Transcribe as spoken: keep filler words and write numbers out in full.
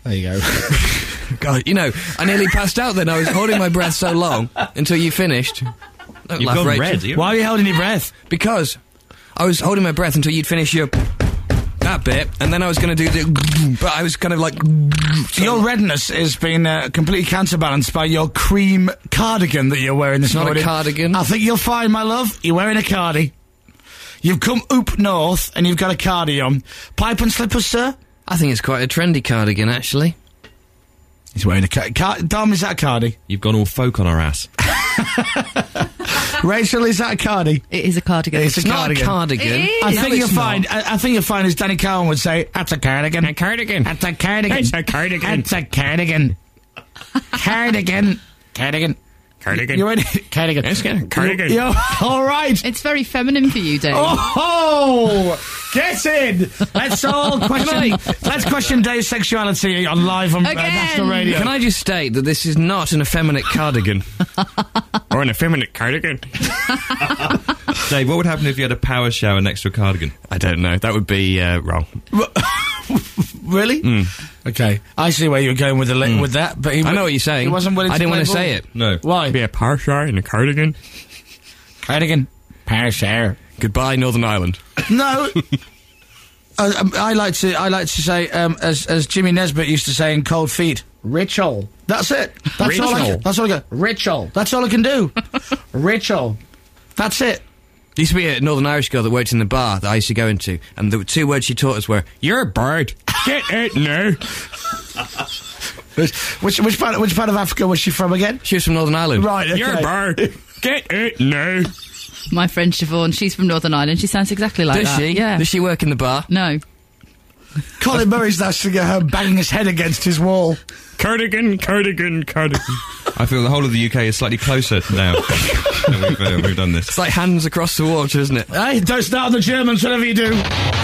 There you go. God, you know, I nearly passed out then. I was holding my breath so long until you finished. Don't You've laugh, gone Rachel. red. You? Why are you holding your breath? Because I was holding my breath until you'd finish your... that bit, and then I was going to do the... but I was kind of like... Your redness has been uh, completely counterbalanced by your cream cardigan that you're wearing this It's not morning. a cardigan. I think you'll find, my love, you're wearing a cardi. You've come up north, and you've got a cardi on. Pipe and slippers, sir? I think it's quite a trendy cardigan, actually. He's wearing a cardi. Car- Dom, is that a cardi? You've gone all folk on our ass. Rachel, is that a cardi? It is a cardigan. It's a It's not cardigan. a cardigan. It is. I No, think it's you'll not. find. I, I think you'll find, as Danny Cowan would say, that's a cardigan. A cardigan. That's a cardigan. It's a cardigan. That's a cardigan. Cardigan. Cardigan. Cardigan. You're in cardigan. It's a cardigan. You're, you're, all right. It's very feminine for you, Dave. Oh, get in. Let's all question. Let's question Dave's sexuality on live on uh, Again. national radio. Can I just state that this is not an effeminate cardigan? Or an effeminate cardigan? Dave, what would happen if you had a power shower next to a cardigan? I don't know. That would be uh, wrong. Really? Mm. Okay, I see where you're going with the li- with that, but he, I know what you're saying. He wasn't willing. I to didn't play want to ball. say it. No. Why? Be a power shower in a cardigan. Cardigan. Power shower. Goodbye, Northern Ireland. No. uh, um, I like to. I like to say, um, as as Jimmy Nesbitt used to say in Cold Feet, ritual. That's it. That's all. I Ritual. can, that's all I got. Ritual. That's all I can do. Ritual. That's it. There used to be a Northern Irish girl that worked in the bar that I used to go into, and the two words she taught us were, "You're a bird. Get it now." Which which part which part of Africa was she from again? She was from Northern Ireland. Right, okay. You're a bird. Get it now. My friend Siobhan, she's from Northern Ireland. She sounds exactly like Does that. she? Yeah. Does she work in the bar? No. Colin Murray's now sitting at home banging his head against his wall. Cardigan, cardigan, cardigan. I feel the whole of the U K is slightly closer now that we've, uh, we've done this. It's like hands across the water, isn't it? Hey, don't start on the Germans, whatever you do.